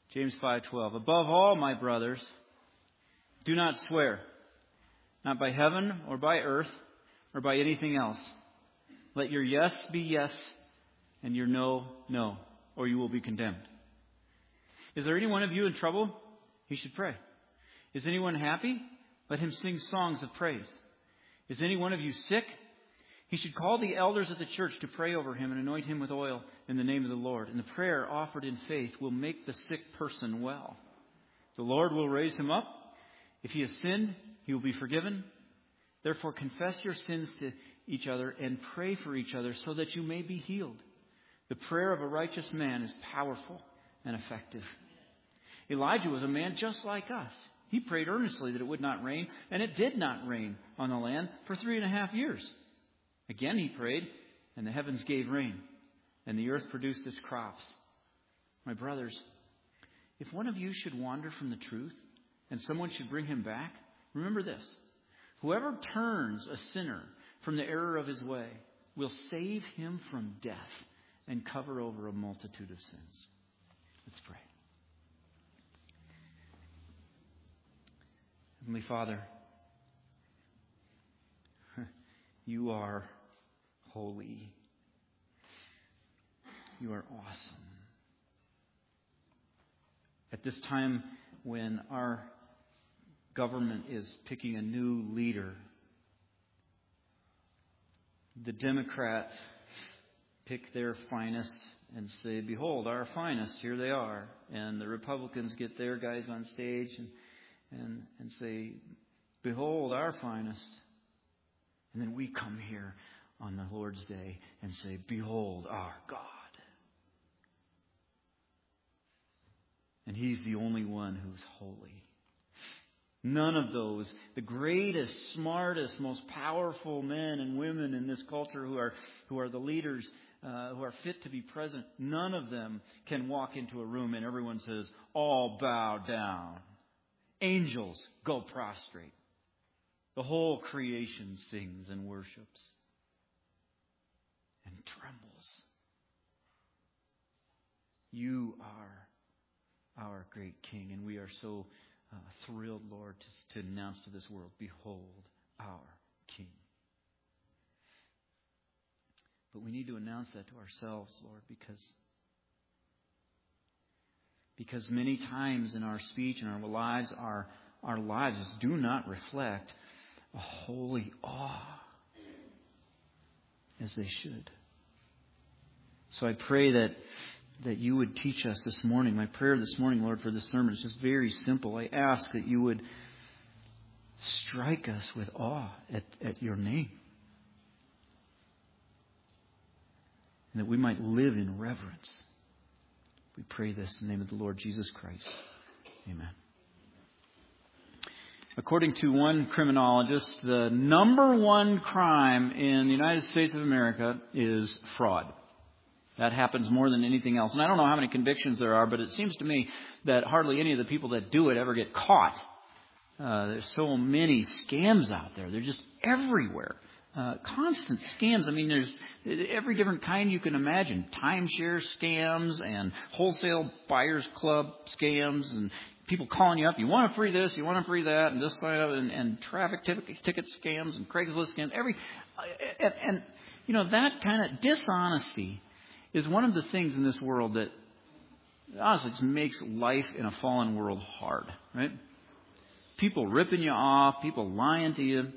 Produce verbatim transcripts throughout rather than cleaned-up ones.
James five twelve. Above all, my brothers, do not swear, not by heaven or by earth or by anything else. Let your yes be yes and your no, no, or you will be condemned. Is there any one of you in trouble? He should pray. Is anyone happy? Let him sing songs of praise. Is any one of you sick? He should call the elders of the church to pray over him and anoint him with oil in the name of the Lord. And the prayer offered in faith will make the sick person well. The Lord will raise him up. If he has sinned, he will be forgiven. Therefore, confess your sins to each other and pray for each other so that you may be healed. The prayer of a righteous man is powerful and effective. Elijah was a man just like us. He prayed earnestly that it would not rain, and it did not rain on the land for three and a half years. Again he prayed, and the heavens gave rain, and the earth produced its crops. My brothers, if one of you should wander from the truth, and someone should bring him back, remember this. Whoever turns a sinner from the error of his way will save him from death and cover over a multitude of sins. Let's pray. Heavenly Father, you are holy. You are awesome. At this time when our government is picking a new leader, the Democrats pick their finest and say, behold, our finest, here they are. And the Republicans get their guys on stage and And, and say, behold, our finest. And then we come here on the Lord's Day and say, behold, our God. And He's the only one who's holy. None of those, the greatest, smartest, most powerful men and women in this culture who are who are the leaders, uh, who are fit to be present, none of them can walk into a room and everyone says, all bow down. Angels go prostrate. The whole creation sings and worships and trembles. You are our great King, and we are so uh, thrilled, Lord, to, to announce to this world, behold, our King. But we need to announce that to ourselves, Lord, because Because many times in our speech and our lives, our, our lives do not reflect a holy awe as they should. So I pray that, that you would teach us this morning. My prayer this morning, Lord, for this sermon is just very simple. I ask that you would strike us with awe at, at your name. And that we might live in reverence. We pray this in the name of the Lord Jesus Christ. Amen. According to one criminologist, the number one crime in the United States of America is fraud. That happens more than anything else. And I don't know how many convictions there are, but it seems to me that hardly any of the people that do it ever get caught. Uh, there's so many scams out there. They're just everywhere. Uh, constant scams. I mean, there's every different kind you can imagine. Timeshare scams and wholesale buyers club scams and people calling you up. You want to free this, you want to free that, and this side of it, and, and traffic ticket, ticket scams and Craigslist scams. Every and, and you know that kind of dishonesty is one of the things in this world that honestly just makes life in a fallen world hard. Right? People ripping you off, people lying to you.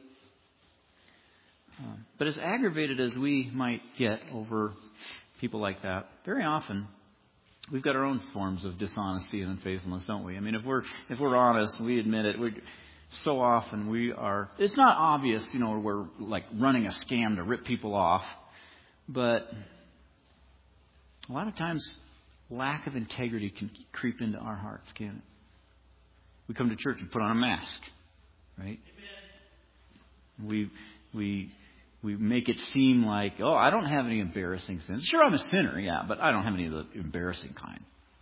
But as aggravated as we might get over people like that, very often we've got our own forms of dishonesty and unfaithfulness, don't we? I mean, if we're if we're honest, we admit it. We so often we are. It's not obvious, you know, we're like running a scam to rip people off, but a lot of times lack of integrity can creep into our hearts, can't it? We come to church and put on a mask, right? We we. We make it seem like, oh, I don't have any embarrassing sins. Sure, I'm a sinner, yeah, but I don't have any of the embarrassing kind.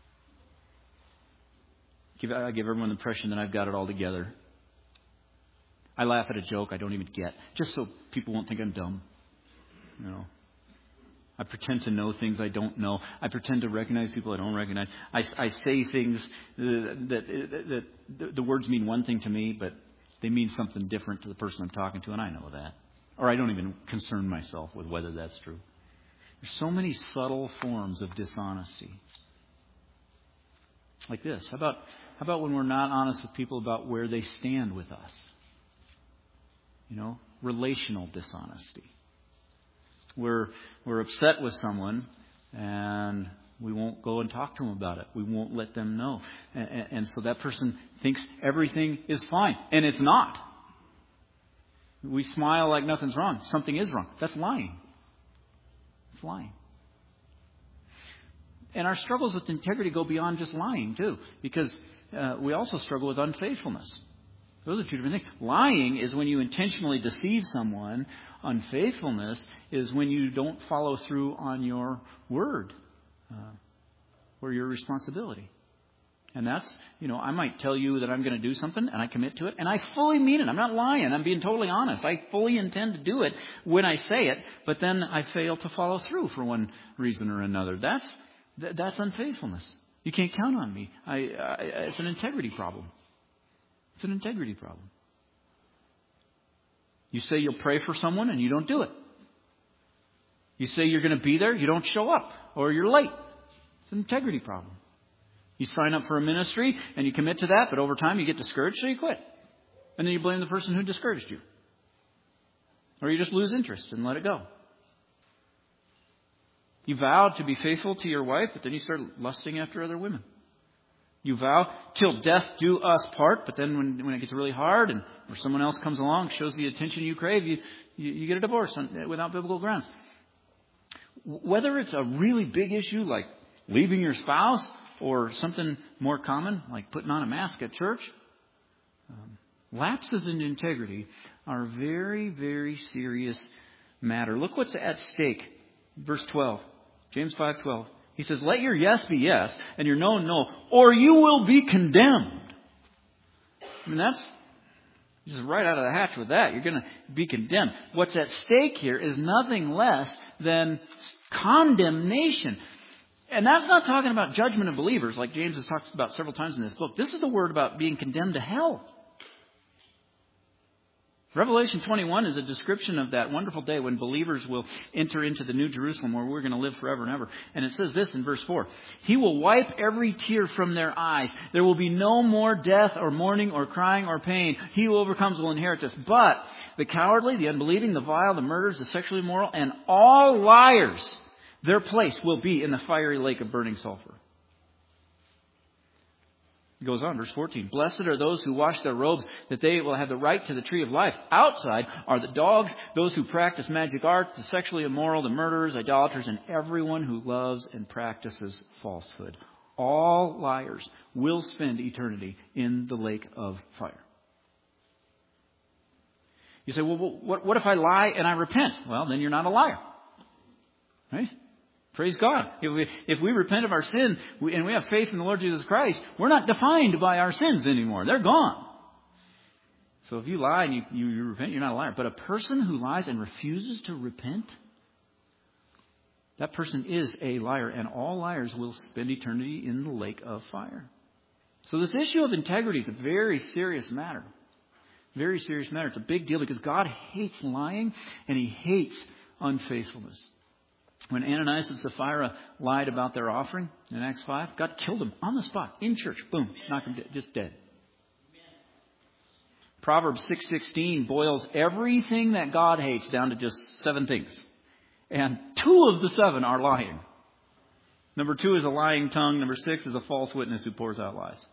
Give, I give everyone the impression that I've got it all together. I laugh at a joke I don't even get, just so people won't think I'm dumb. You know. I pretend to know things I don't know. I pretend to recognize people I don't recognize. I, I say things that, that, that the words mean one thing to me, but they mean something different to the person I'm talking to, and I know that. Or I don't even concern myself with whether that's true. There's so many subtle forms of dishonesty. Like this. How about, how about when we're not honest with people about where they stand with us? You know, relational dishonesty. We're, we're upset with someone and we won't go and talk to them about it. We won't let them know. And, and so that person thinks everything is fine. And it's not. We smile like nothing's wrong. Something is wrong. That's lying. It's lying. And our struggles with integrity go beyond just lying, too. Because uh, we also struggle with unfaithfulness. Those are two different things. Lying is when you intentionally deceive someone. Unfaithfulness is when you don't follow through on your word uh, or your responsibility. And that's, you know, I might tell you that I'm going to do something and I commit to it and I fully mean it. I'm not lying. I'm being totally honest. I fully intend to do it when I say it, but then I fail to follow through for one reason or another. That's th- that's unfaithfulness. You can't count on me. I, I, it's an integrity problem. It's an integrity problem. You say you'll pray for someone and you don't do it. You say you're going to be there, you don't show up, or you're late. It's an integrity problem. You sign up for a ministry and you commit to that, but over time you get discouraged, so you quit. And then you blame the person who discouraged you. Or you just lose interest and let it go. You vowed to be faithful to your wife, but then you start lusting after other women. You vow till death do us part, but then when, when it gets really hard and or someone else comes along, shows the attention you crave, you, you, you get a divorce on, without biblical grounds. Whether it's a really big issue like leaving your spouse or something more common like putting on a mask at church, um, lapses in integrity are a very, very serious matter. Look what's at stake. Verse twelve, James five twelve. He says, let your yes be yes and your no, no, or you will be condemned. I mean, that's just right out of the hatch with that. You're going to be condemned. What's at stake here is nothing less than condemnation. And that's not talking about judgment of believers like James has talked about several times in this book. This is the word about being condemned to hell. Revelation twenty-one is a description of that wonderful day when believers will enter into the New Jerusalem where we're going to live forever and ever. And it says this in verse four. He will wipe every tear from their eyes. There will be no more death or mourning or crying or pain. He who overcomes will inherit this. But the cowardly, the unbelieving, the vile, the murderers, the sexually immoral, and all liars, their place will be in the fiery lake of burning sulfur. It goes on, verse fourteen. Blessed are those who wash their robes, that they will have the right to the tree of life. Outside are the dogs, those who practice magic arts, the sexually immoral, the murderers, idolaters, and everyone who loves and practices falsehood. All liars will spend eternity in the lake of fire. You say, well, what, what if I lie and I repent? Well, then you're not a liar. Right? Praise God. If we, if we repent of our sin we, and we have faith in the Lord Jesus Christ, we're not defined by our sins anymore. They're gone. So if you lie and you, you, you repent, you're not a liar. But a person who lies and refuses to repent, that person is a liar. And all liars will spend eternity in the lake of fire. So this issue of integrity is a very serious matter. Very serious matter. It's a big deal because God hates lying and He hates unfaithfulness. When Ananias and Sapphira lied about their offering in Acts five, God killed them on the spot, in church. Boom, knocked them dead, just dead. Proverbs six sixteen boils everything that God hates down to just seven things. And two of the seven are lying. Number two is a lying tongue. Number six is a false witness who pours out lies.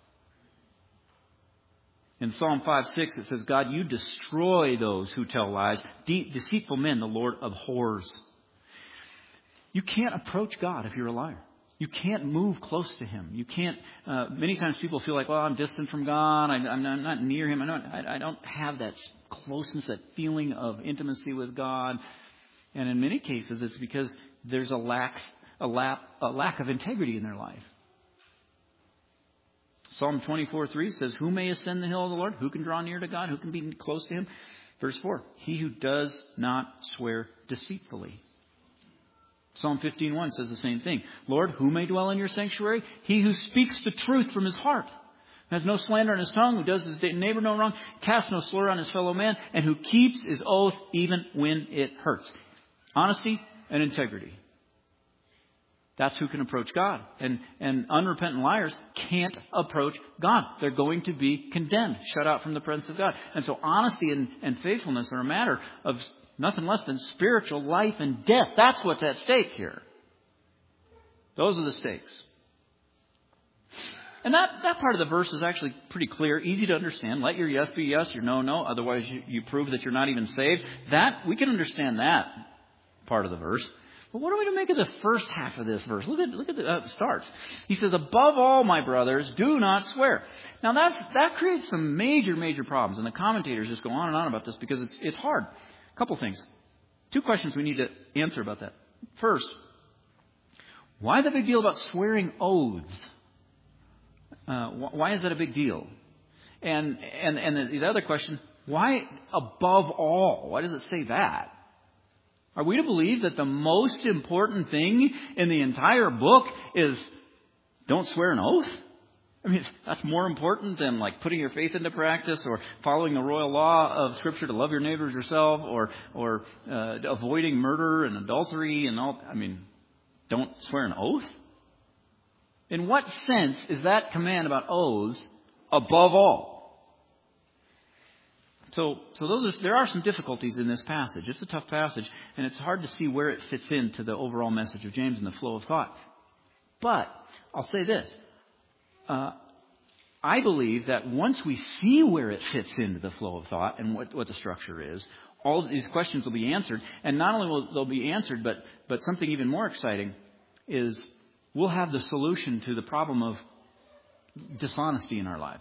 In Psalm five six it says, God, you destroy those who tell lies. De- deceitful men the Lord abhors. You can't approach God if you're a liar. You can't move close to Him. You can't. Uh, many times people feel like, well, I'm distant from God. I, I'm, not, I'm not near Him. I don't, I, I don't have that closeness, that feeling of intimacy with God. And in many cases, it's because there's a lack, a lack, a lack of integrity in their life. Psalm twenty-four three says, who may ascend the hill of the Lord? Who can draw near to God? Who can be close to Him? Verse four, he who does not swear deceitfully. Psalm fifteen one says the same thing. Lord, who may dwell in your sanctuary? He who speaks the truth from his heart, has no slander on his tongue, who does his neighbor no wrong, casts no slur on his fellow man, and who keeps his oath even when it hurts. Honesty and integrity. That's who can approach God. And, and unrepentant liars can't approach God. They're going to be condemned, shut out from the presence of God. And so honesty and, and faithfulness are a matter of nothing less than spiritual life and death. That's what's at stake here. Those are the stakes. And that, that part of the verse is actually pretty clear, easy to understand. Let your yes be yes, your no, no. Otherwise, you, you prove that you're not even saved. That, we can understand that part of the verse. But what are we to make of the first half of this verse? Look at look at the, uh, it starts. He says, above all, my brothers, do not swear. Now that's that creates some major, major problems. And the commentators just go on and on about this because it's it's hard. A couple things. Two questions we need to answer about that. First, why the big deal about swearing oaths? Uh, why is that a big deal? And and and the other question, why above all? Why does it say that? Are we to believe that the most important thing in the entire book is don't swear an oath? I mean, that's more important than like putting your faith into practice or following the royal law of Scripture to love your neighbors yourself or or uh, avoiding murder and adultery and all. I mean, don't swear an oath? In what sense is that command about oaths above all? So, so those are, there are some difficulties in this passage. It's a tough passage, and it's hard to see where it fits into the overall message of James and the flow of thought. But I'll say this. Uh, I believe that once we see where it fits into the flow of thought and what, what the structure is, all of these questions will be answered. And not only will they be answered, but, but something even more exciting is we'll have the solution to the problem of dishonesty in our lives.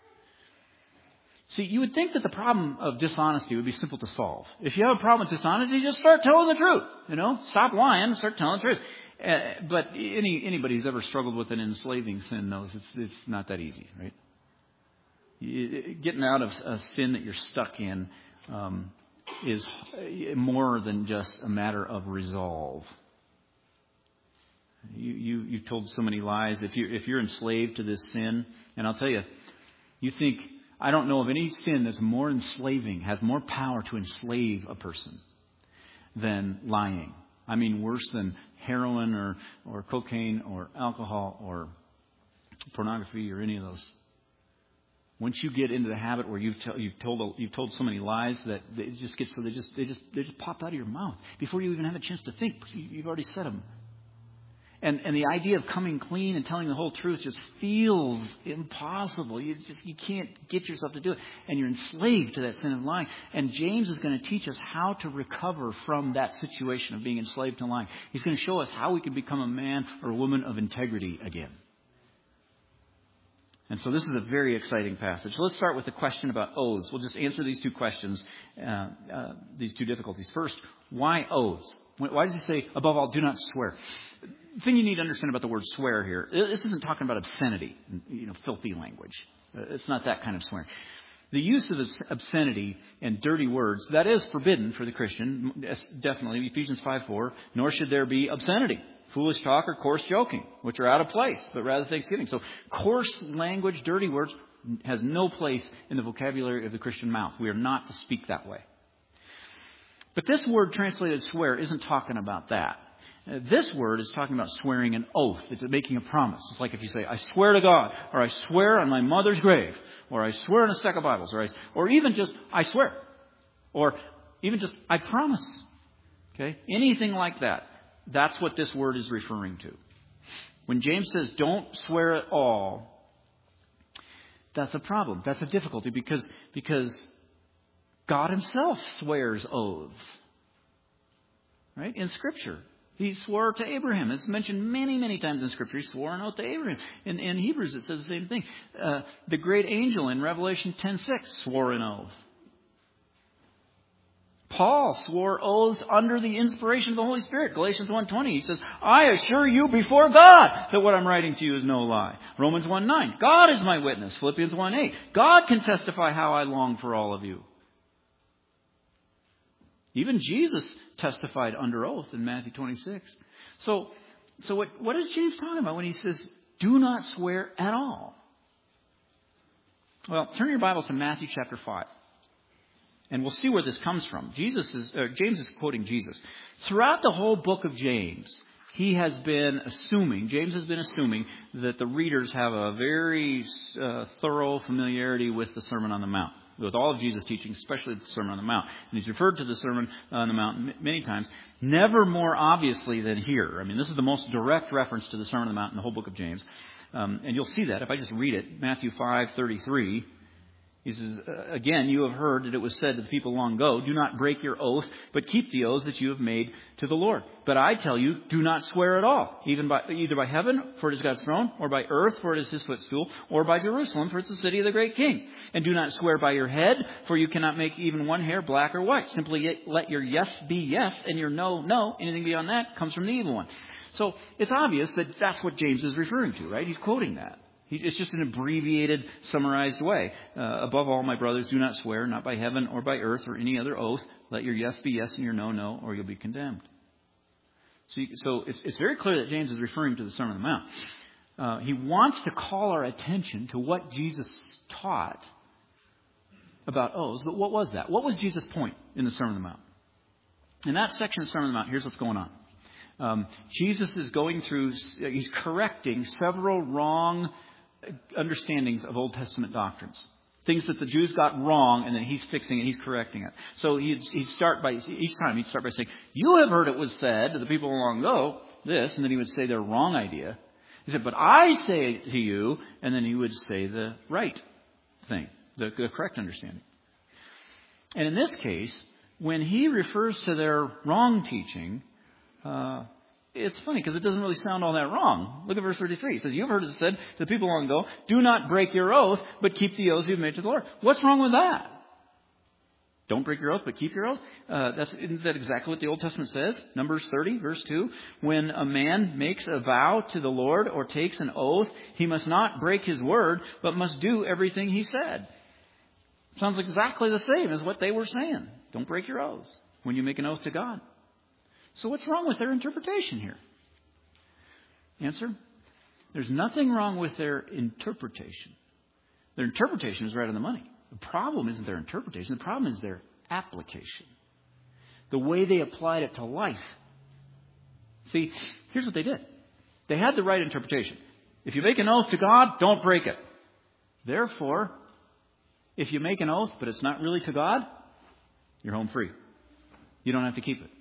See, you would think that the problem of dishonesty would be simple to solve. If you have a problem with dishonesty, just start telling the truth. You know, stop lying, start telling the truth. Uh, but any anybody who's ever struggled with an enslaving sin knows it's it's not that easy, right? You, getting out of a sin that you're stuck in um, is more than just a matter of resolve. You you you told so many lies. If you if you're enslaved to this sin, and I'll tell you, you think. I don't know of any sin that's more enslaving, has more power to enslave a person than lying. I mean, worse than heroin or, or cocaine or alcohol or pornography or any of those. Once you get into the habit where you've, t- you've told you've told so many lies that it just gets so they just they just they just pop out of your mouth before you even have a chance to think. You've already said them. And and the idea of coming clean and telling the whole truth just feels impossible. You just you can't get yourself to do it. And you're enslaved to that sin of lying. And James is going to teach us how to recover from that situation of being enslaved to lying. He's going to show us how we can become a man or a woman of integrity again. And so this is a very exciting passage. So let's start with the question about oaths. We'll just answer these two questions, uh, uh, these two difficulties. First, why oaths? Why does he say, above all, do not swear? The thing you need to understand about the word swear here, this isn't talking about obscenity, you know, filthy language. It's not that kind of swearing. The use of obscenity and dirty words, that is forbidden for the Christian, definitely, Ephesians five four, nor should there be obscenity, foolish talk, or coarse joking, which are out of place, but rather thanksgiving. So coarse language, dirty words, has no place in the vocabulary of the Christian mouth. We are not to speak that way. But this word translated swear isn't talking about that. Uh, this word is talking about swearing an oath. It's making a promise. It's like if you say, I swear to God, or I swear on my mother's grave, or I swear on a stack of Bibles, or, I, or even just, I swear, or even just, I promise. Okay? Anything like that. That's what this word is referring to. When James says, don't swear at all, that's a problem. That's a difficulty because, because God himself swears oaths. Right? In Scripture. He swore to Abraham. It's mentioned many, many times in Scripture. He swore an oath to Abraham. In, in Hebrews, it says the same thing. Uh, the great angel in Revelation ten six swore an oath. Paul swore oaths under the inspiration of the Holy Spirit. Galatians one twenty, he says, I assure you before God that what I'm writing to you is no lie. Romans one nine, God is my witness. Philippians one eight, God can testify how I long for all of you. Even Jesus testified under oath in Matthew twenty-six. So, so what, what is James talking about when he says, do not swear at all? Well, turn your Bibles to Matthew chapter five. And we'll see where this comes from. Jesus is, or James is quoting Jesus. Throughout the whole book of James, he has been assuming, James has been assuming that the readers have a very uh, thorough familiarity with the Sermon on the Mount, with all of Jesus' teaching, especially the Sermon on the Mount. And he's referred to the Sermon on the Mount many times, never more obviously than here. I mean, this is the most direct reference to the Sermon on the Mount in the whole book of James. Um, and you'll see that if I just read it. Matthew five thirty-three. He says, again, you have heard that it was said to the people long ago, do not break your oath, but keep the oaths that you have made to the Lord. But I tell you, do not swear at all, even by either by heaven, for it is God's throne, or by earth, for it is his footstool, or by Jerusalem, for it's the city of the great king. And do not swear by your head, for you cannot make even one hair black or white. Simply let your yes be yes, and your no, no. Anything beyond that comes from the evil one. So it's obvious that that's what James is referring to, right? He's quoting that. It's just an abbreviated, summarized way. Uh, above all, my brothers, do not swear, not by heaven or by earth or any other oath. Let your yes be yes and your no, no, or you'll be condemned. So, you, so it's, it's very clear that James is referring to the Sermon on the Mount. Uh, he wants to call our attention to what Jesus taught about oaths. But what was that? What was Jesus' point in the Sermon on the Mount? In that section of the Sermon on the Mount, here's what's going on. Um, Jesus is going through, he's correcting several wrong understandings of Old Testament doctrines. Things that the Jews got wrong, and then he's fixing it, he's correcting it. So he'd, he'd start by, each time he'd start by saying, you have heard it was said to the people long ago, this, and then he would say their wrong idea. He said, but I say to you, and then he would say the right thing, the, the correct understanding. And in this case, when he refers to their wrong teaching, uh, it's funny because it doesn't really sound all that wrong. Look at verse thirty-three. It says, you've heard it said to the people long ago, do not break your oath, but keep the oaths you've made to the Lord. What's wrong with that? Don't break your oath, but keep your oath. Uh, that's, isn't that exactly what the Old Testament says? Numbers thirty, verse two. When a man makes a vow to the Lord or takes an oath, he must not break his word, but must do everything he said. Sounds exactly the same as what they were saying. Don't break your oaths when you make an oath to God. So what's wrong with their interpretation here? Answer, there's nothing wrong with their interpretation. Their interpretation is right on the money. The problem isn't their interpretation. The problem is their application. The way they applied it to life. See, here's what they did. They had the right interpretation. If you make an oath to God, don't break it. Therefore, if you make an oath, but it's not really to God, you're home free. You don't have to keep it.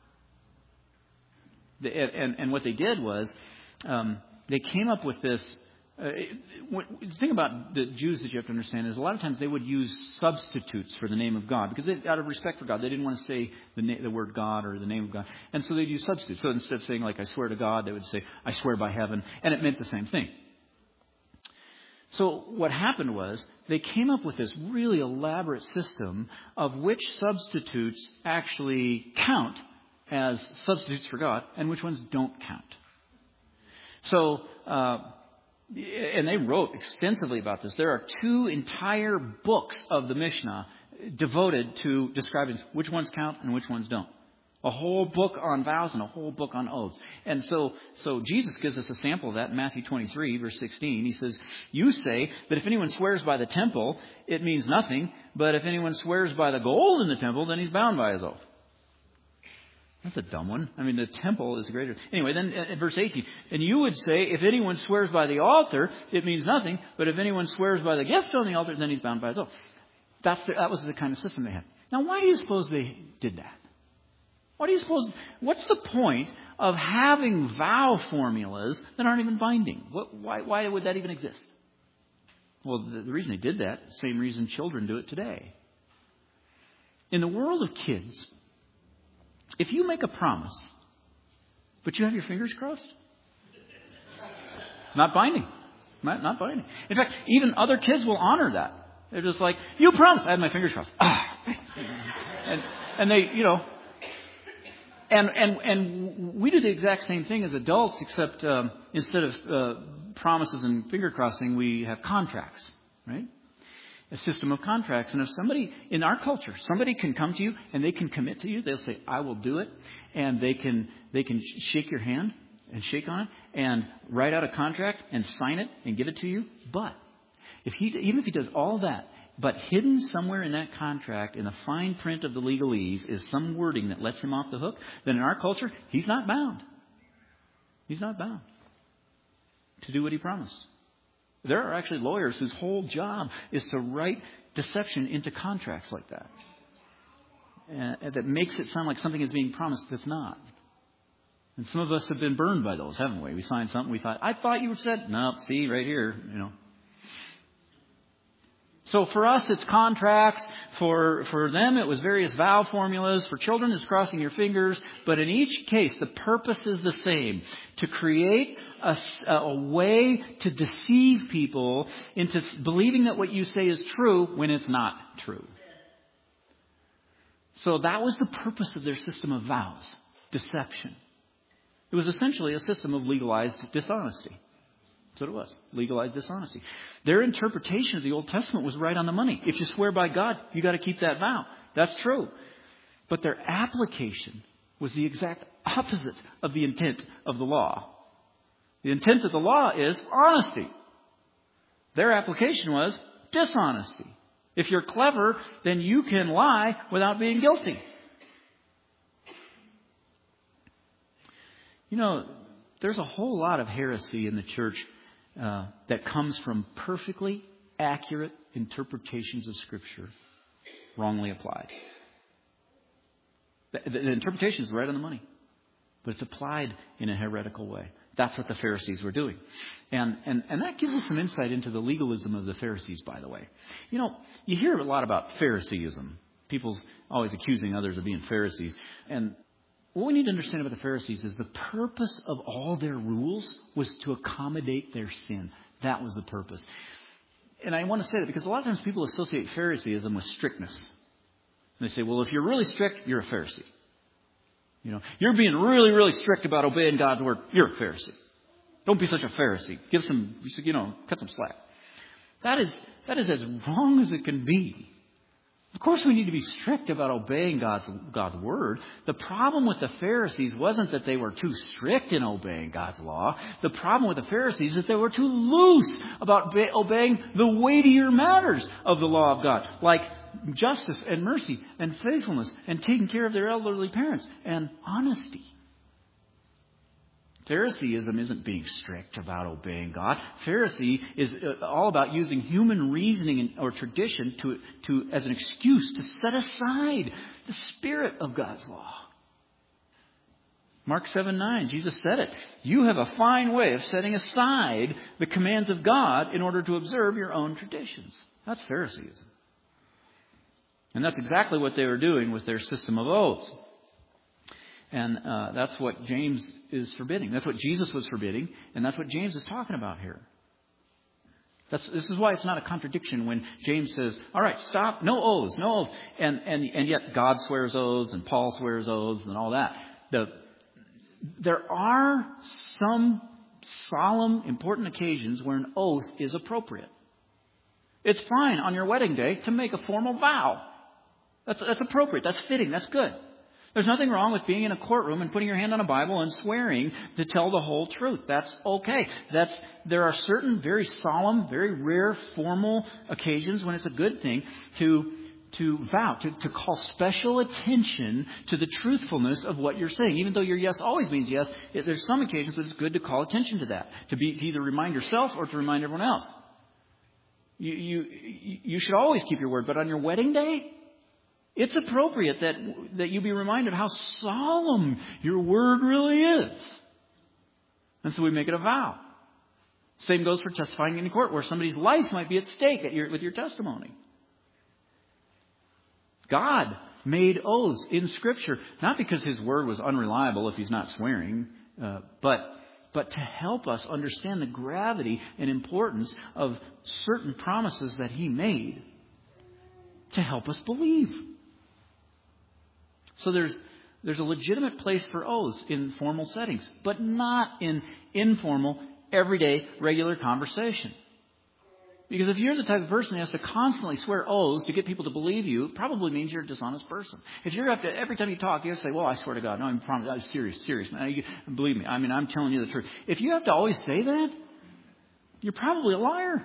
And, and, and what they did was um, they came up with this. Uh, what, the thing about the Jews that you have to understand is a lot of times they would use substitutes for the name of God because they, out of respect for God, they didn't want to say the, na- the word God or the name of God. And so they'd use substitutes. So instead of saying like, I swear to God, they would say, I swear by heaven. And it meant the same thing. So what happened was they came up with this really elaborate system of which substitutes actually count as substitutes for God and which ones don't count. So, uh, and they wrote extensively about this. There are two entire books of the Mishnah devoted to describing which ones count and which ones don't. A whole book on vows and a whole book on oaths. And so, so Jesus gives us a sample of that in Matthew twenty-three, verse sixteen. He says, you say that if anyone swears by the temple, it means nothing. But if anyone swears by the gold in the temple, then he's bound by his oath. That's a dumb one. I mean, the temple is greater. Anyway, then at verse eighteen, and you would say, if anyone swears by the altar, it means nothing. But if anyone swears by the gift on the altar, then he's bound by his oath. That's the, that was the kind of system they had. Now, why do you suppose they did that? Why do you suppose? What's the point of having vow formulas that aren't even binding? What, why, why would that even exist? Well, the, the reason they did that, same reason children do it today. In the world of kids, if you make a promise, but you have your fingers crossed, it's not binding. Not, not binding. In fact, even other kids will honor that. They're just like, you promised. I had my fingers crossed. Ah. and, and they, you know, and, and, and we do the exact same thing as adults, except um, instead of uh, promises and finger crossing, we have contracts, right? a system of contracts. And if somebody, in our culture, somebody can come to you and they can commit to you, they'll say, I will do it. And they can, they can shake your hand and shake on it and write out a contract and sign it and give it to you. But if he, even if he does all that, but hidden somewhere in that contract, in the fine print of the legalese, is some wording that lets him off the hook, then in our culture, he's not bound. He's not bound to do what he promised. There are actually lawyers whose whole job is to write deception into contracts like that. Uh, that makes it sound like something is being promised that's not. And some of us have been burned by those, haven't we? We signed something, we thought, I thought you said, no, see, right here, you know. So for us, it's contracts. For, for them, it was various vow formulas. For children, it's crossing your fingers. But in each case, the purpose is the same. To create a, a way to deceive people into believing that what you say is true when it's not true. So that was the purpose of their system of vows. Deception. It was essentially a system of legalized dishonesty. That's what it was. Legalized dishonesty. Their interpretation of the Old Testament was right on the money. If you swear by God, you got to keep that vow. That's true. But their application was the exact opposite of the intent of the law. The intent of the law is honesty. Their application was dishonesty. If you're clever, then you can lie without being guilty. You know, there's a whole lot of heresy in the church Uh, that comes from perfectly accurate interpretations of Scripture wrongly applied. The, the, the interpretation is right on the money, but it's applied in a heretical way. That's what the Pharisees were doing. And, and, and that gives us some insight into the legalism of the Pharisees, by the way. You know, you hear a lot about Phariseeism. People's always accusing others of being Pharisees. And what we need to understand about the Pharisees is the purpose of all their rules was to accommodate their sin. That was the purpose. And I want to say that because a lot of times people associate Phariseeism with strictness. And they say, well, if you're really strict, you're a Pharisee. You know, you're being really, really strict about obeying God's word. You're a Pharisee. Don't be such a Pharisee. Give some, you know, cut some slack. That is, that is as wrong as it can be. Of course, we need to be strict about obeying God's, God's word. The problem with the Pharisees wasn't that they were too strict in obeying God's law. The problem with the Pharisees is that they were too loose about be- obeying the weightier matters of the law of God, like justice and mercy and faithfulness and taking care of their elderly parents and honesty. Phariseeism isn't being strict about obeying God. Pharisee is all about using human reasoning or tradition to, to as an excuse to set aside the spirit of God's law. Mark seven nine, Jesus said it. You have a fine way of setting aside the commands of God in order to observe your own traditions. That's Phariseeism. And that's exactly what they were doing with their system of oaths. And uh, that's what James is forbidding. That's what Jesus was forbidding. And that's what James is talking about here. That's, this is why it's not a contradiction when James says, all right, stop, no oaths, no oaths. And, and, and yet God swears oaths and Paul swears oaths and all that. The, there are some solemn, important occasions where an oath is appropriate. It's fine on your wedding day to make a formal vow. That's, that's appropriate. That's fitting. That's good. There's nothing wrong with being in a courtroom and putting your hand on a Bible and swearing to tell the whole truth. That's okay. That's, there are certain very solemn, very rare, formal occasions when it's a good thing to, to vow, to, to call special attention to the truthfulness of what you're saying. Even though your yes always means yes, there's some occasions when it's good to call attention to that, to be, to either remind yourself or to remind everyone else. You, you, you should always keep your word, but on your wedding day, it's appropriate that, that you be reminded how solemn your word really is. And so we make it a vow. Same goes for testifying in court, where somebody's life might be at stake at your, with your testimony. God made oaths in Scripture, not because His word was unreliable if He's not swearing, uh, but, but to help us understand the gravity and importance of certain promises that He made to help us believe. So there's there's a legitimate place for oaths in formal settings, but not in informal, everyday, regular conversation. Because if you're the type of person who has to constantly swear oaths to get people to believe you, it probably means you're a dishonest person. If you're have to, every time you talk, you have to say, well, I swear to God, no, I'm promise, I'm serious, serious, man. You, believe me, I mean, I'm telling you the truth. If you have to always say that, you're probably a liar.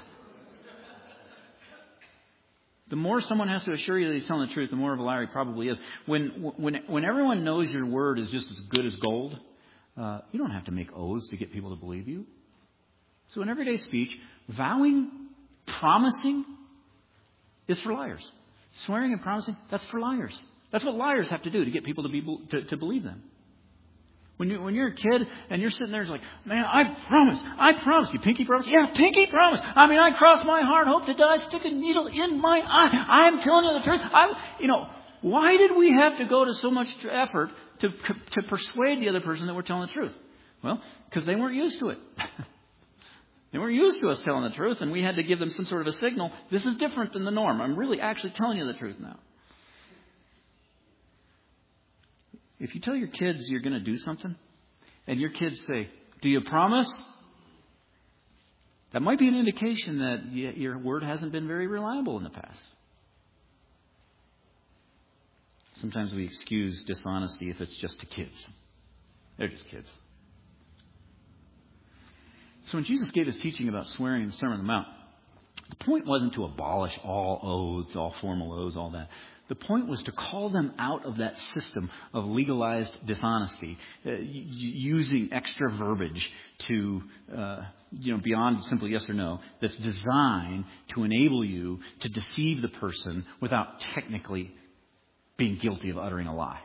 The more someone has to assure you that he's telling the truth, the more of a liar he probably is. When when when everyone knows your word is just as good as gold, uh, you don't have to make oaths to get people to believe you. So in everyday speech, vowing, promising is for liars. Swearing and promising, that's for liars. That's what liars have to do to get people to be to, to believe them. When you when you're a kid and you're sitting there, it's like, man, I promise, I promise. You pinky promise? Yeah, pinky promise. I mean, I cross my heart, hope to die, stick a needle in my eye. I'm telling you the truth. I, you know, why did we have to go to so much effort to to persuade the other person that we're telling the truth? Well, because they weren't used to it. They weren't used to us telling the truth, and we had to give them some sort of a signal. This is different than the norm. I'm really actually telling you the truth now. If you tell your kids you're going to do something, and your kids say, do you promise? That might be an indication that your word hasn't been very reliable in the past. Sometimes we excuse dishonesty if it's just to kids. They're just kids. So when Jesus gave his teaching about swearing in the Sermon on the Mount, the point wasn't to abolish all oaths, all formal oaths, all that. The point was to call them out of that system of legalized dishonesty, uh, using extra verbiage to, uh, you know, beyond simply yes or no, that's designed to enable you to deceive the person without technically being guilty of uttering a lie.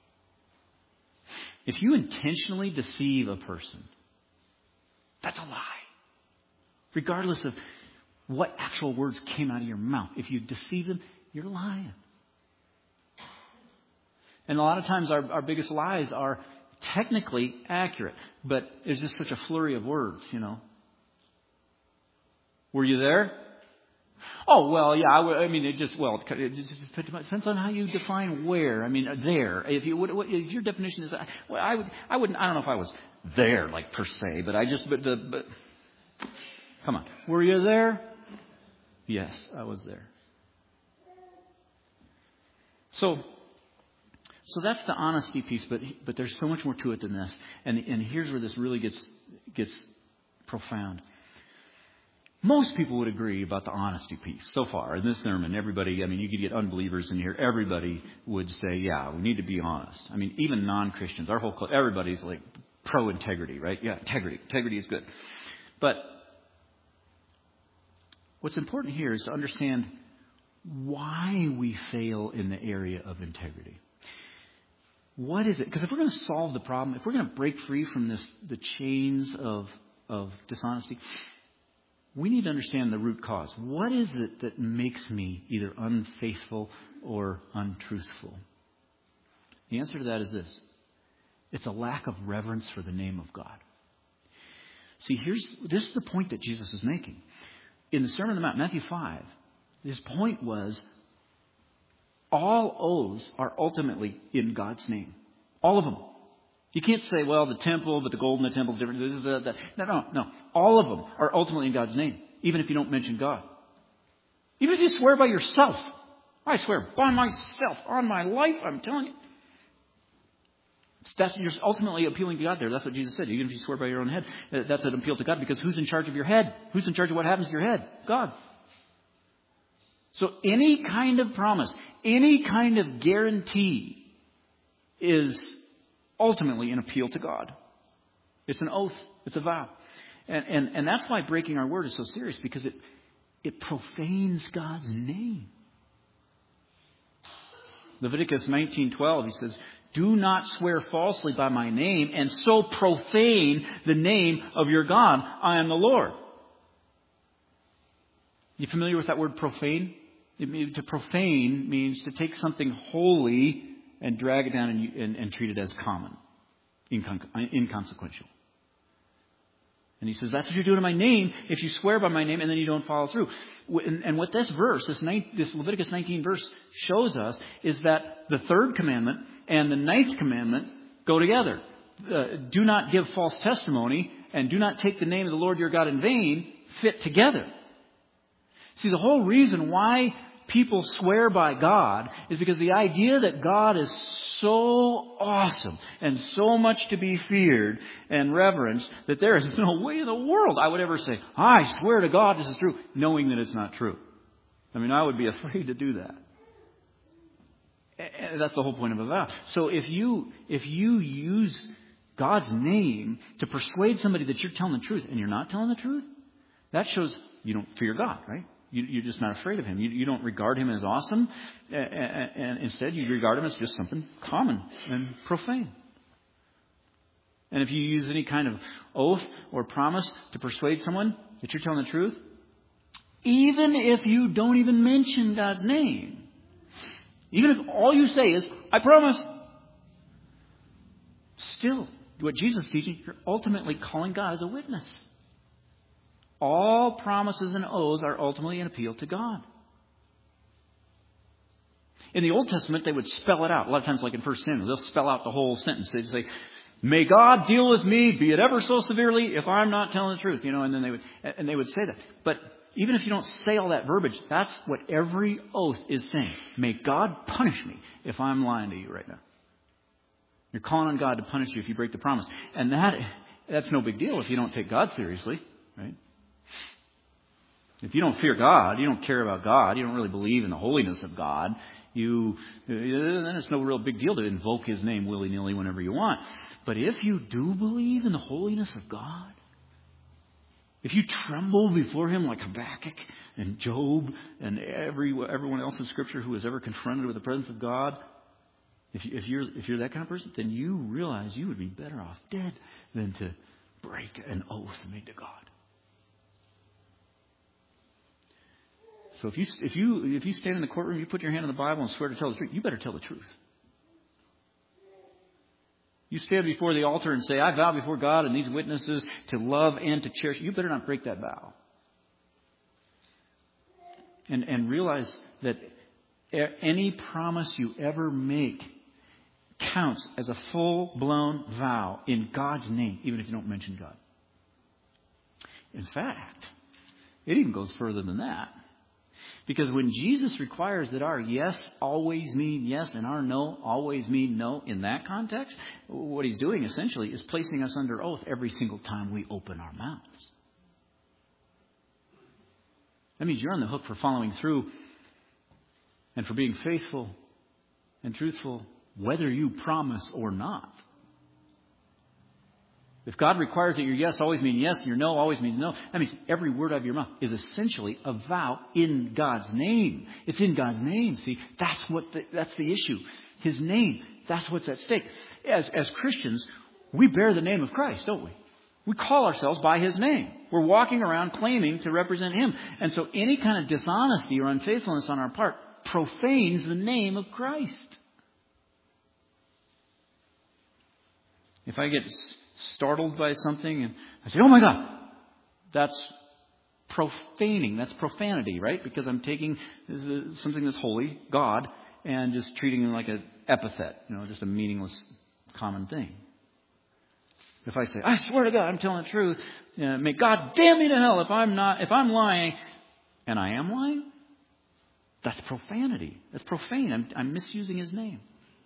If you intentionally deceive a person, that's a lie. Regardless of what actual words came out of your mouth. If you deceive them, you're lying. And a lot of times our, our biggest lies are technically accurate, but there's just such a flurry of words, you know. Were you there? Oh, well, yeah, I, w- I mean, it just, well, it just depends on how you define where. I mean, there. If you what, what, if your definition is, well, I would, I wouldn't, I don't know if I was there, like, per se, but I just, but the, but, come on. Were you there? Yes, I was there. So, So that's the honesty piece, but but there's so much more to it than this. And and here's where this really gets gets profound. Most people would agree about the honesty piece so far in this sermon. Everybody, I mean, you could get unbelievers in here. Everybody would say, yeah, we need to be honest. I mean, even non-Christians, our whole club, everybody's like pro-integrity, right? Yeah, integrity. Integrity is good. But what's important here is to understand why we fail in the area of integrity. What is it? Because if we're going to solve the problem, if we're going to break free from this, the chains of, of dishonesty, we need to understand the root cause. What is it that makes me either unfaithful or untruthful? The answer to that is this. It's a lack of reverence for the name of God. See, here's this is the point that Jesus is making. In the Sermon on the Mount, Matthew five, his point was, all oaths are ultimately in God's name. All of them. You can't say, well, the temple, but the gold in the temple is different. This is the, the. No, no, no. All of them are ultimately in God's name, even if you don't mention God. Even if you swear by yourself. I swear by myself, on my life, I'm telling you. That's, you're ultimately appealing to God there. That's what Jesus said. Even if you swear by your own head, that's an appeal to God, because who's in charge of your head? Who's in charge of what happens to your head? God. So any kind of promise, any kind of guarantee is ultimately an appeal to God. It's an oath. It's a vow. And, and, and that's why breaking our word is so serious, because it, it profanes God's name. Leviticus nineteen twelve, he says, do not swear falsely by my name and so profane the name of your God. I am the Lord. You familiar with that word profane? To profane means to take something holy and drag it down and, and, and treat it as common, incon- inconsequential. And he says, that's what you're doing in my name if you swear by my name and then you don't follow through. And, and what this verse, this, ninth, this Leviticus nineteen verse shows us is that the third commandment and the ninth commandment go together. Uh, do not give false testimony and do not take the name of the Lord your God in vain fit together. See, the whole reason why people swear by God is because the idea that God is so awesome and so much to be feared and reverenced that there is no way in the world I would ever say, I swear to God this is true, knowing that it's not true. I mean, I would be afraid to do that. And that's the whole point of a vow. So if you if you use God's name to persuade somebody that you're telling the truth and you're not telling the truth, that shows you don't fear God, right? You, you're just not afraid of Him. You, you don't regard Him as awesome, and, and, and instead you regard Him as just something common and profane. And if you use any kind of oath or promise to persuade someone that you're telling the truth, even if you don't even mention God's name, even if all you say is, I promise, still, what Jesus is teaching, you're ultimately calling God as a witness. All promises and oaths are ultimately an appeal to God. In the Old Testament, they would spell it out. A lot of times, like in First Samuel, they'll spell out the whole sentence. They'd say, may God deal with me, be it ever so severely, if I'm not telling the truth. You know, and then they would, and they would say that. But even if you don't say all that verbiage, that's what every oath is saying. May God punish me if I'm lying to you right now. You're calling on God to punish you if you break the promise. And that that's no big deal if you don't take God seriously, right? If you don't fear God, you don't care about God, you don't really believe in the holiness of God, you then it's no real big deal to invoke His name willy-nilly whenever you want. But if you do believe in the holiness of God, if you tremble before Him like Habakkuk and Job and every everyone else in Scripture who was ever confronted with the presence of God, if, you, if you're if you're that kind of person, then you realize you would be better off dead than to break an oath made to God. So if you if you if you stand in the courtroom, you put your hand on the Bible and swear to tell the truth, you better tell the truth. You stand before the altar and say, I vow before God and these witnesses to love and to cherish. You better not break that vow. And and realize that any promise you ever make counts as a full-blown vow in God's name, even if you don't mention God. In fact, it even goes further than that. Because when Jesus requires that our yes always mean yes and our no always mean no in that context, what He's doing essentially is placing us under oath every single time we open our mouths. That means you're on the hook for following through and for being faithful and truthful, whether you promise or not. If God requires that your yes always mean yes and your no always means no, that means every word out of your mouth is essentially a vow in God's name. It's in God's name. See, that's what the, that's the issue. His name, that's what's at stake. As, as Christians, we bear the name of Christ, don't we? We call ourselves by His name. We're walking around claiming to represent Him. And so any kind of dishonesty or unfaithfulness on our part profanes the name of Christ. If I get startled by something and I say, oh my God, that's profaning. That's profanity, right? Because I'm taking something that's holy, God, and just treating it like an epithet, you know, just a meaningless common thing. If I say, I swear to God, I'm telling the truth, uh, may God damn me to hell if I'm not, if I'm lying, and I am lying, that's profanity. That's profane. I'm, I'm misusing His name.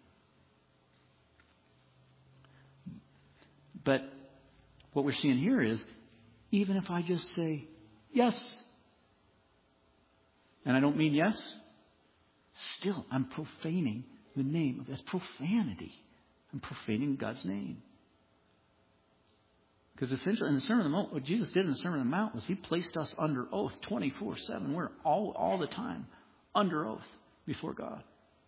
But what we're seeing here is, even if I just say yes, and I don't mean yes, still I'm profaning the name of that's profanity. I'm profaning God's name. Because essentially in the Sermon on the Mount, what Jesus did in the Sermon on the Mount was He placed us under oath twenty-four seven. We're all, all the time under oath before God.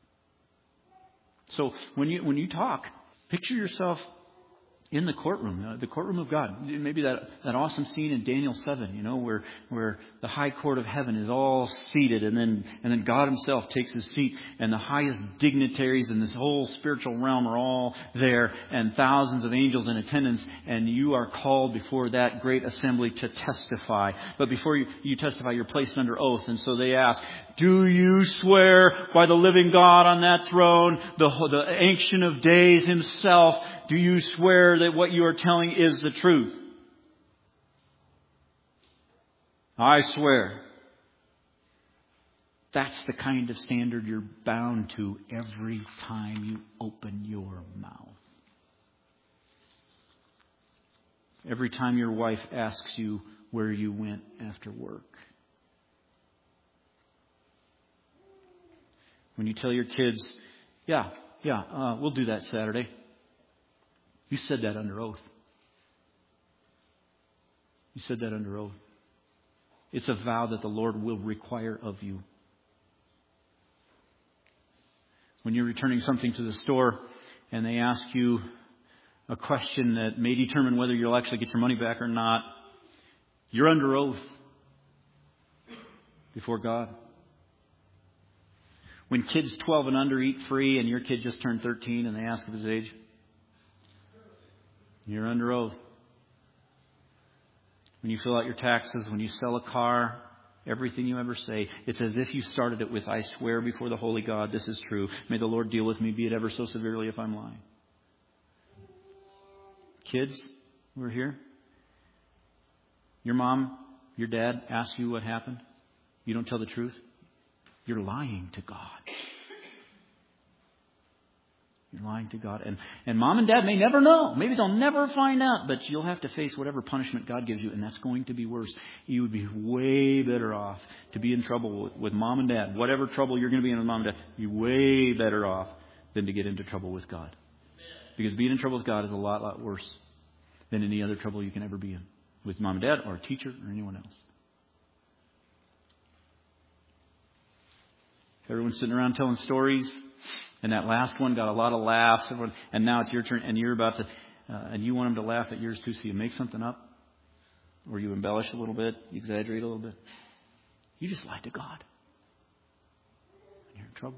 So when you when you talk, picture yourself in the courtroom, uh, the courtroom of God. Maybe that, that awesome scene in Daniel seven, you know, where where the high court of heaven is all seated, and then and then God Himself takes His seat, and the highest dignitaries in this whole spiritual realm are all there, and thousands of angels in attendance, and you are called before that great assembly to testify. But before you, you testify, you're placed under oath, and so they ask, do you swear by the living God on that throne, the, the Ancient of Days Himself? Do you swear that what you are telling is the truth? I swear. That's the kind of standard you're bound to every time you open your mouth. Every time your wife asks you where you went after work. When you tell your kids, yeah, yeah, uh, we'll do that Saturday. You said that under oath. You said that under oath. It's a vow that the Lord will require of you. When you're returning something to the store and they ask you a question that may determine whether you'll actually get your money back or not, you're under oath before God. When kids twelve and under eat free and your kid just turned thirteen and they ask of his age, you're under oath. When you fill out your taxes, when you sell a car, everything you ever say, it's as if you started it with, I swear before the holy God, this is true. May the Lord deal with me, be it ever so severely if I'm lying. Kids, we're here. Your mom, your dad asks you what happened. You don't tell the truth. You're lying to God. You're lying to God. And, and mom and dad may never know. Maybe they'll never find out. But you'll have to face whatever punishment God gives you. And that's going to be worse. You would be way better off to be in trouble with, with mom and dad. Whatever trouble you're going to be in with mom and dad, you're way better off than to get into trouble with God. Because being in trouble with God is a lot, lot worse than any other trouble you can ever be in. With mom and dad or a teacher or anyone else. Everyone's sitting around telling stories. And that last one got a lot of laughs. Everyone, and now it's your turn. And you're about to, uh, and you want them to laugh at yours too. So you make something up. Or you embellish a little bit. You exaggerate a little bit. You just lied to God. And you're in trouble.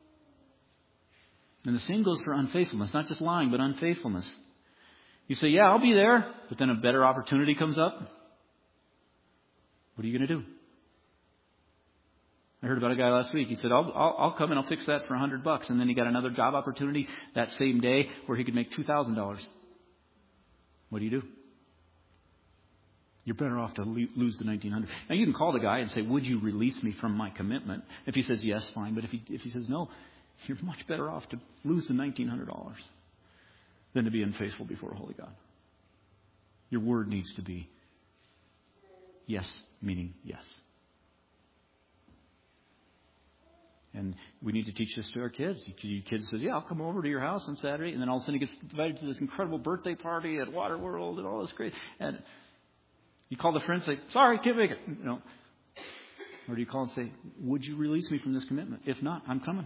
And the same goes for unfaithfulness. Not just lying, but unfaithfulness. You say, yeah, I'll be there. But then a better opportunity comes up. What are you going to do? I heard about a guy last week. He said, I'll, I'll, I'll come and I'll fix that for a hundred bucks. And then he got another job opportunity that same day where he could make two thousand dollars. What do you do? You're better off to lo- lose the nineteen hundred dollars. Now you can call the guy and say, would you release me from my commitment? If he says yes, fine. But if he, if he says no, you're much better off to lose the nineteen hundred dollars than to be unfaithful before a holy God. Your word needs to be yes, meaning yes. And we need to teach this to our kids. Your kid says, yeah, I'll come over to your house on Saturday. And then all of a sudden he gets invited to this incredible birthday party at Waterworld and all this great. And you call the friend and say, sorry, can't make it. You know. Or do you call and say, would you release me from this commitment? If not, I'm coming.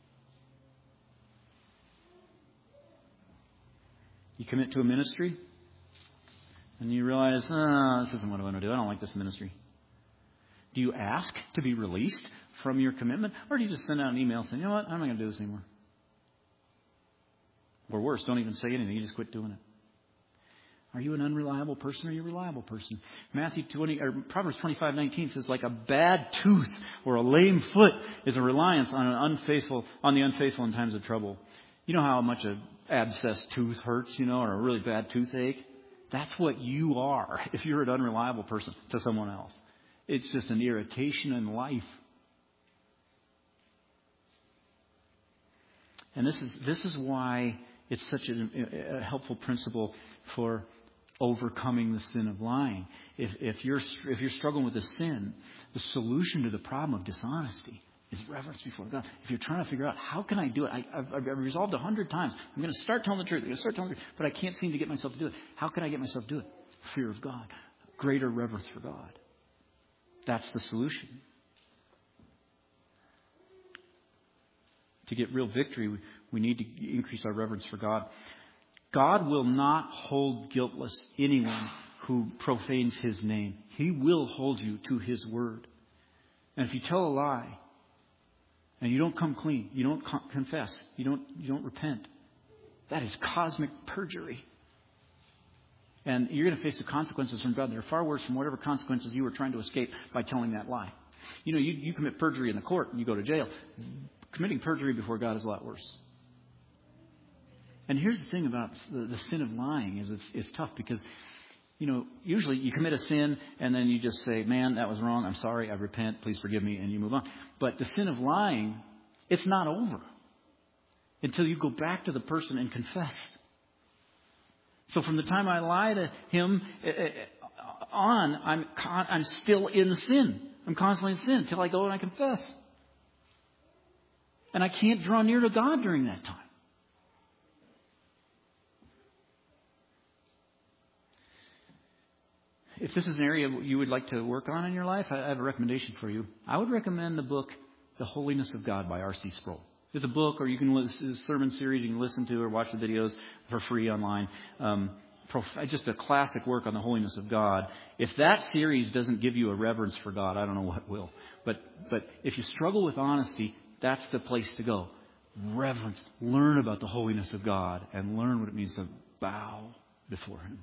You commit to a ministry. And you realize, oh, this isn't what I want to do. I don't like this ministry. Do you ask to be released from your commitment? Or do you just send out an email saying, you know what, I'm not going to do this anymore? Or worse, don't even say anything. You just quit doing it. Are you an unreliable person or are you a reliable person? Matthew twenty or Proverbs twenty-five nineteen says, like a bad tooth or a lame foot is a reliance on an unfaithful on the unfaithful in times of trouble. You know how much an abscessed tooth hurts, you know, or a really bad toothache? That's what you are if you're an unreliable person to someone else. It's just an irritation in life. And this is this is why it's such a, a helpful principle for overcoming the sin of lying. If, if you're if you're struggling with a sin, the solution to the problem of dishonesty is reverence before God. If you're trying to figure out how can I do it, I, I've, I've resolved a hundred times. I'm going to start telling the truth. I'm going to start telling the truth, but I can't seem to get myself to do it. How can I get myself to do it? Fear of God, greater reverence for God. That's the solution. To get real victory, we, we need to increase our reverence for God. God will not hold guiltless anyone who profanes His name. He will hold you to His word. And if you tell a lie and you don't come clean, you don't co- confess, you don't you don't repent, that is cosmic perjury. And you're going to face the consequences from God. They're far worse from whatever consequences you were trying to escape by telling that lie. You know, you, you commit perjury in the court and you go to jail. Committing perjury before God is a lot worse. And here's the thing about the, the sin of lying is it's, it's tough because You know, usually you commit a sin and then you just say, man, that was wrong. I'm sorry. I repent. Please forgive me. And you move on. But the sin of lying, it's not over until you go back to the person and confess. So from the time I lie to him on, I'm con- I'm still in sin. I'm constantly in sin until I go and I confess. And I can't draw near to God during that time. If this is an area you would like to work on in your life, I have a recommendation for you. I would recommend the book, The Holiness of God by R C Sproul. It's a book, or you can listen, it's a sermon series you can listen to or watch the videos for free online. Um, just a classic work on the holiness of God. If that series doesn't give you a reverence for God, I don't know what will. But but if you struggle with honesty, that's the place to go. Reverence. Learn about the holiness of God and learn what it means to bow before Him.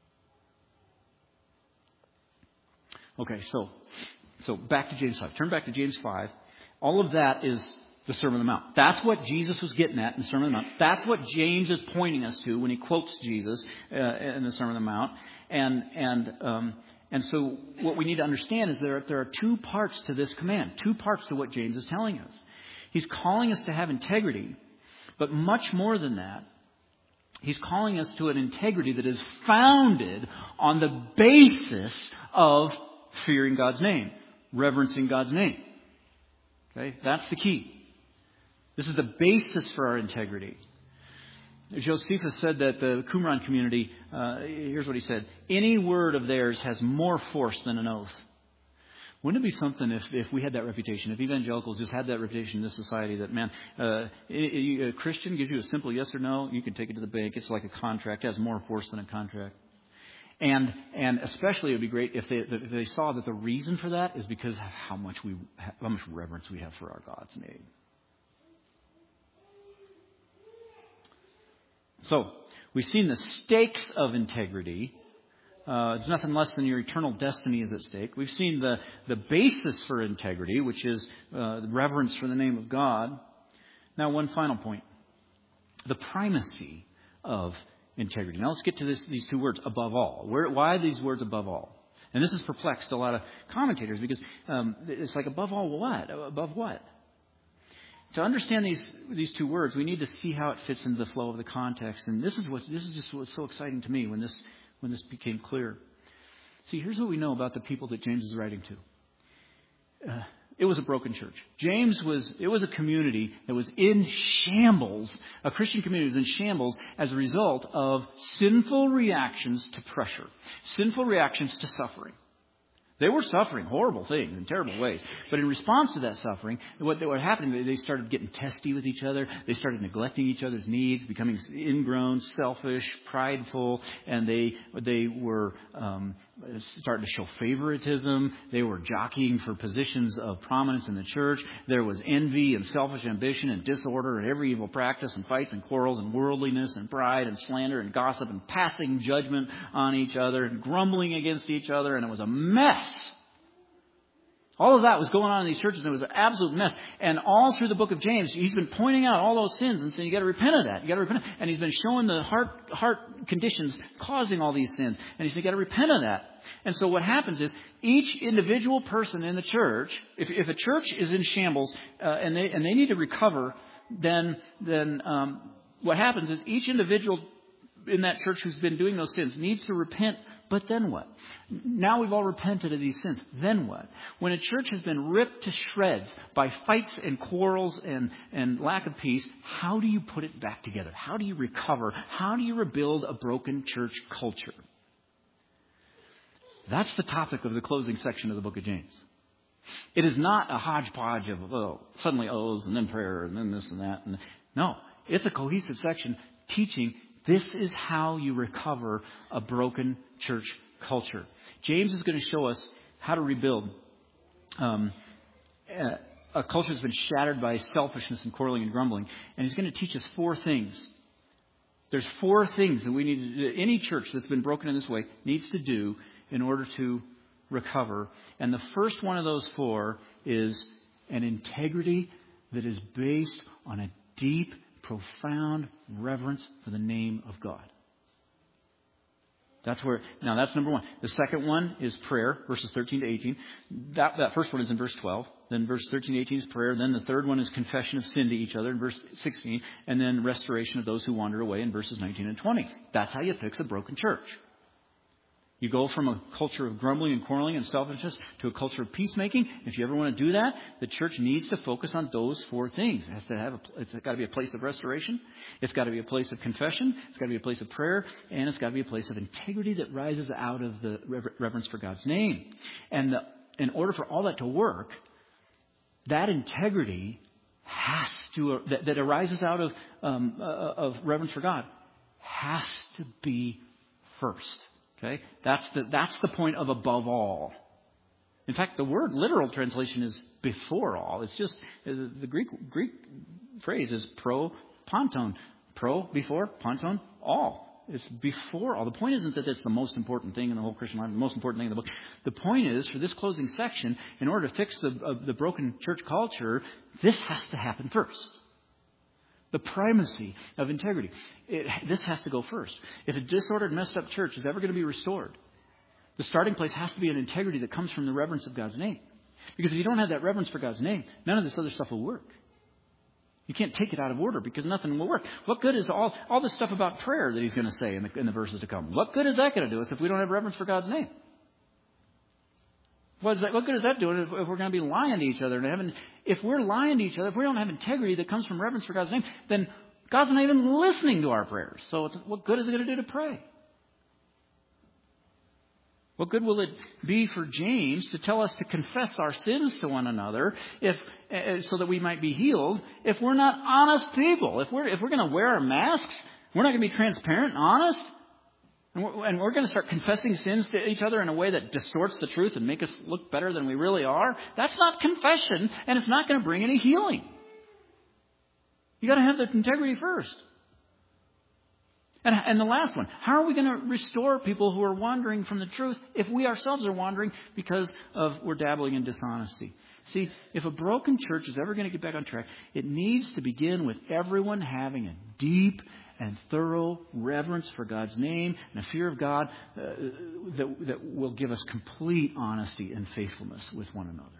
Okay, so so back to James five. Turn back to James five. All of that is the Sermon on the Mount. That's what Jesus was getting at in the Sermon on the Mount. That's what James is pointing us to when he quotes Jesus uh, in the Sermon on the Mount. And and um, and so what we need to understand is there there are two parts to this command, two parts to what James is telling us. He's calling us to have integrity, but much more than that. He's calling us to an integrity that is founded on the basis of fearing God's name, reverencing God's name. Okay, that's the key. This is the basis for our integrity. Josephus said that the Qumran community, uh, here's what he said, any word of theirs has more force than an oath. Wouldn't it be something if, if we had that reputation, if evangelicals just had that reputation in this society that, man, uh, a Christian gives you a simple yes or no, you can take it to the bank. It's like a contract. It has more force than a contract. And and especially it would be great if they, if they saw that the reason for that is because of how much we how much reverence we have for our God's name. So we've seen the stakes of integrity. Uh, it's nothing less than your eternal destiny is at stake. We've seen the, the basis for integrity, which is uh, the reverence for the name of God. Now, one final point. The primacy of integrity. Now, let's get to this, these two words, above all. Where, why these words above all? And this has perplexed a lot of commentators because um, it's like above all what? Above what? To understand these these two words, we need to see how it fits into the flow of the context. And this is what this is just what's so exciting to me when this when this became clear. See, here's what we know about the people that James is writing to. Uh, it was a broken church. James was, it was a community that was in shambles. A Christian community was in shambles as a result of sinful reactions to pressure, sinful reactions to suffering. They were suffering horrible things in terrible ways. But in response to that suffering, what, what happened, they started getting testy with each other. They started neglecting each other's needs, becoming ingrown, selfish, prideful, and they they were um, starting to show favoritism. They were jockeying for positions of prominence in the church. There was envy and selfish ambition and disorder and every evil practice and fights and quarrels and worldliness and pride and slander and gossip and passing judgment on each other and grumbling against each other. And it was a mess. All of that was going on in these churches, and it was an absolute mess. And all through the book of James, he's been pointing out all those sins and saying, you got to repent of that. You got to repent. And he's been showing the heart heart conditions causing all these sins. And he said, you got to repent of that. And so what happens is each individual person in the church, if, if a church is in shambles uh, and they and they need to recover, then then um, what happens is each individual in that church who's been doing those sins needs to repent. But then what? Now we've all repented of these sins. Then what? When a church has been ripped to shreds by fights and quarrels and, and lack of peace, how do you put it back together? How do you recover? How do you rebuild a broken church culture? That's the topic of the closing section of the book of James. It is not a hodgepodge of, oh, suddenly O's and then prayer and then this and that. And no, it's a cohesive section teaching this is how you recover a broken church culture. James is going to show us how to rebuild um, a culture that's been shattered by selfishness and quarreling and grumbling. And he's going to teach us four things. There's four things that we need to do. Any church that's been broken in this way needs to do in order to recover. And the first one of those four is an integrity that is based on a deep, profound reverence for the name of God. That's where, now that's number one. The second one is prayer, verses thirteen to eighteen. That, that first one is in verse twelve. Then verse thirteen to eighteen is prayer. Then the third one is confession of sin to each other in verse sixteen. And then restoration of those who wander away in verses nineteen and twenty. That's how you fix a broken church. You go from a culture of grumbling and quarreling and selfishness to a culture of peacemaking. If you ever want to do that, the church needs to focus on those four things. It has to have a, it's got to be a place of restoration. It's got to be a place of confession. It's got to be a place of prayer. And it's got to be a place of integrity that rises out of the reverence for God's name. And the, in order for all that to work, that integrity has to, that, that arises out of, um, uh, of reverence for God, has to be first. Okay, that's the that's the point of above all. In fact, the word literal translation is before all. It's just the Greek Greek phrase is pro ponton, pro before ponton all. It's before all. The point isn't that it's the most important thing in the whole Christian life, the most important thing in the book. The point is, for this closing section, in order to fix the uh, the broken church culture, this has to happen first. The primacy of integrity. It, this has to go first. If a disordered, messed up church is ever going to be restored, the starting place has to be an integrity that comes from the reverence of God's name. Because if you don't have that reverence for God's name, none of this other stuff will work. You can't take it out of order because nothing will work. What good is all, all this stuff about prayer that he's going to say in the, in the verses to come? What good is that going to do us if we don't have reverence for God's name? What, is that, what good is that doing if, if we're going to be lying to each other? And having, if we're lying to each other, if we don't have integrity that comes from reverence for God's name, then God's not even listening to our prayers. So it's, what good is it going to do to pray? What good will it be for James to tell us to confess our sins to one another if, uh, so that we might be healed if we're not honest people? If we're, if we're going to wear our masks, we're not going to be transparent and honest. And we're, and we're going to start confessing sins to each other in a way that distorts the truth and make us look better than we really are. That's not confession, and it's not going to bring any healing. You got to have the integrity first. And, and the last one, how are we going to restore people who are wandering from the truth if we ourselves are wandering because of we're dabbling in dishonesty? See, if a broken church is ever going to get back on track, it needs to begin with everyone having a deep and thorough reverence for God's name and a fear of God uh, that, that will give us complete honesty and faithfulness with one another.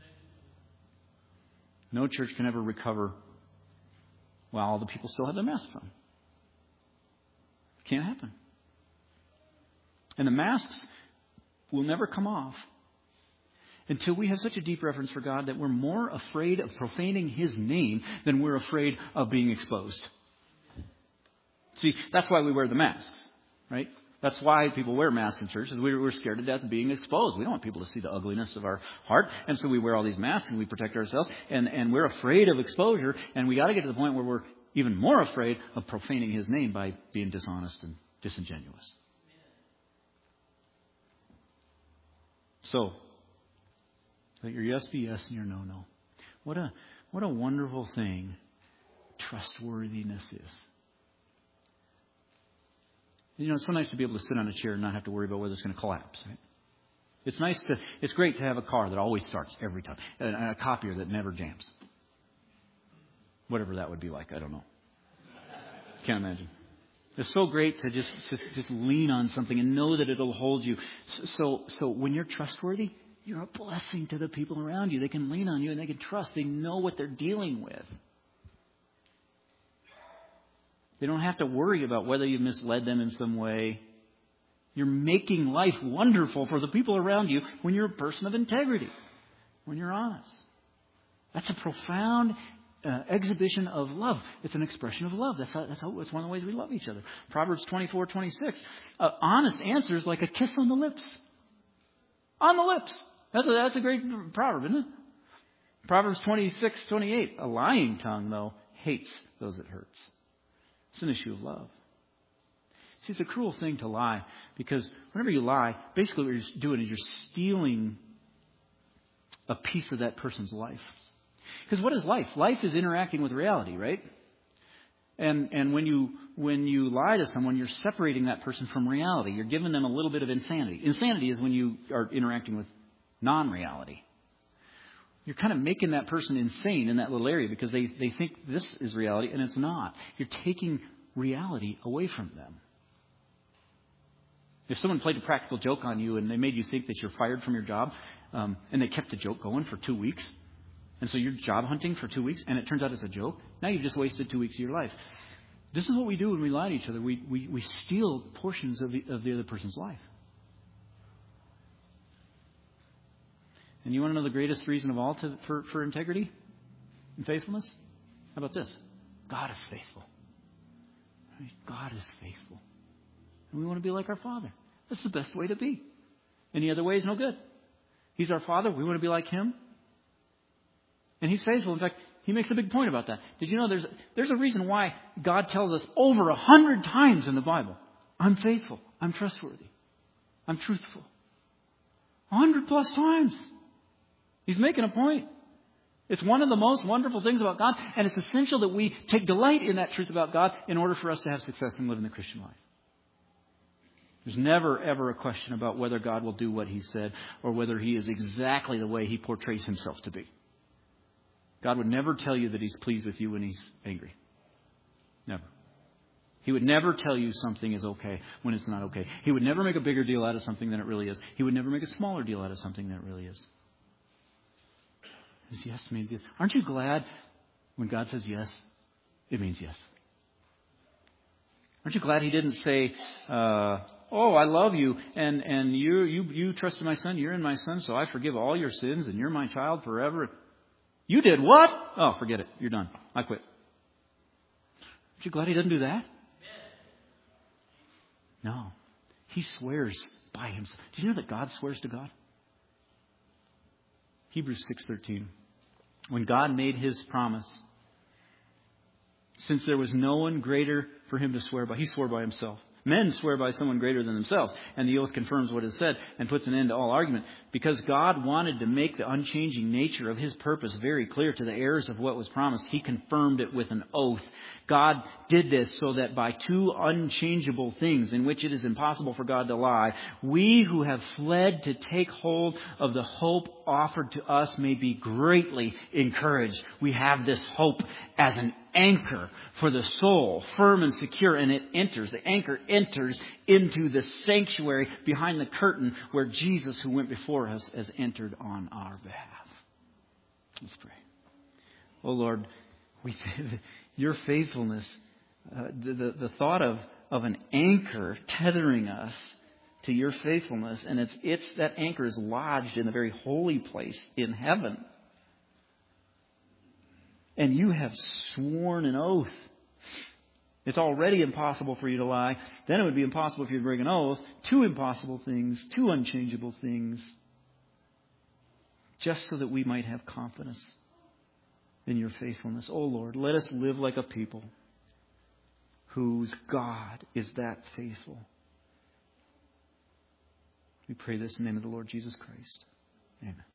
No church can ever recover while all the people still have their masks on. Can't happen. And the masks will never come off until we have such a deep reverence for God that we're more afraid of profaning His name than we're afraid of being exposed. See, that's why we wear the masks, right? That's why people wear masks in churches. We're scared to death of being exposed. We don't want people to see the ugliness of our heart. And so we wear all these masks and we protect ourselves. And, and we're afraid of exposure. And we got to get to the point where we're even more afraid of profaning His name by being dishonest and disingenuous. So, let your yes be yes and your no, no. What a, what a wonderful thing trustworthiness is. You know, it's so nice to be able to sit on a chair and not have to worry about whether it's going to collapse, right? It's nice to, it's great to have a car that always starts every time, and a copier that never jams. Whatever that would be like, I don't know. Can't imagine. It's so great to just, just, just lean on something and know that it'll hold you. So, so when you're trustworthy, you're a blessing to the people around you. They can lean on you and they can trust. They know what they're dealing with. They don't have to worry about whether you misled them in some way. You're making life wonderful for the people around you when you're a person of integrity, when you're honest. That's a profound uh, exhibition of love. It's an expression of love. That's how, that's how, it's one of the ways we love each other. Proverbs twenty-four twenty-six. Uh, honest answers like a kiss on the lips. On the lips. That's a, that's a great proverb, isn't it? Proverbs twenty-six twenty-eight. A lying tongue, though, hates those it hurts. It's an issue of love. See, it's a cruel thing to lie because whenever you lie, basically what you're doing is you're stealing a piece of that person's life. Because what is life? Life is interacting with reality, right? And and when you when you lie to someone, you're separating that person from reality. You're giving them a little bit of insanity. Insanity is when you are interacting with non-reality. You're kind of making that person insane in that little area because they, they think this is reality and it's not. You're taking reality away from them. If someone played a practical joke on you and they made you think that you're fired from your job, um, and they kept the joke going for two weeks, and so you're job hunting for two weeks, and it turns out it's a joke, now you've just wasted two weeks of your life. This is what we do when we lie to each other. We we, we steal portions of the, of the other person's life. And you want to know the greatest reason of all to, for, for integrity and faithfulness? How about this? God is faithful. Right? God is faithful. And we want to be like our Father. That's the best way to be. Any other way is no good. He's our Father. We want to be like Him. And He's faithful. In fact, He makes a big point about that. Did you know there's, there's a reason why God tells us over a hundred times in the Bible, I'm faithful. I'm trustworthy. I'm truthful. A hundred plus times. He's making a point. It's one of the most wonderful things about God, and it's essential that we take delight in that truth about God in order for us to have success in living the Christian life. There's never, ever a question about whether God will do what He said or whether He is exactly the way He portrays Himself to be. God would never tell you that He's pleased with you when He's angry. Never. He would never tell you something is okay when it's not okay. He would never make a bigger deal out of something than it really is. He would never make a smaller deal out of something than it really is. His yes means yes. Aren't you glad when God says yes, it means yes? Aren't you glad He didn't say, uh, oh, I love you, and, and you, you, you trusted my Son, you're in my Son, so I forgive all your sins, and you're my child forever. You did what? Oh, forget it. You're done. I quit. Aren't you glad He doesn't do that? No. He swears by Himself. Did you know that God swears to God? Hebrews six thirteen. When God made His promise, since there was no one greater for Him to swear by, He swore by Himself. Men swear by someone greater than themselves, and the oath confirms what is said and puts an end to all argument. Because God wanted to make the unchanging nature of His purpose very clear to the heirs of what was promised, He confirmed it with an oath. God did this so that by two unchangeable things in which it is impossible for God to lie, we who have fled to take hold of the hope offered to us may be greatly encouraged. We have this hope as an anchor for the soul, firm and secure, and it enters. The anchor enters into the sanctuary behind the curtain where Jesus, who went before us, has entered on our behalf. Let's pray. Oh Lord, we Your faithfulness, uh, the, the the thought of of an anchor tethering us to Your faithfulness, and it's it's that anchor is lodged in the very holy place in heaven. And You have sworn an oath. It's already impossible for You to lie. Then it would be impossible for You to break an oath. Two impossible things, two unchangeable things, just so that we might have confidence in Your faithfulness. Oh Lord, let us live like a people whose God is that faithful. We pray this in the name of the Lord Jesus Christ. Amen.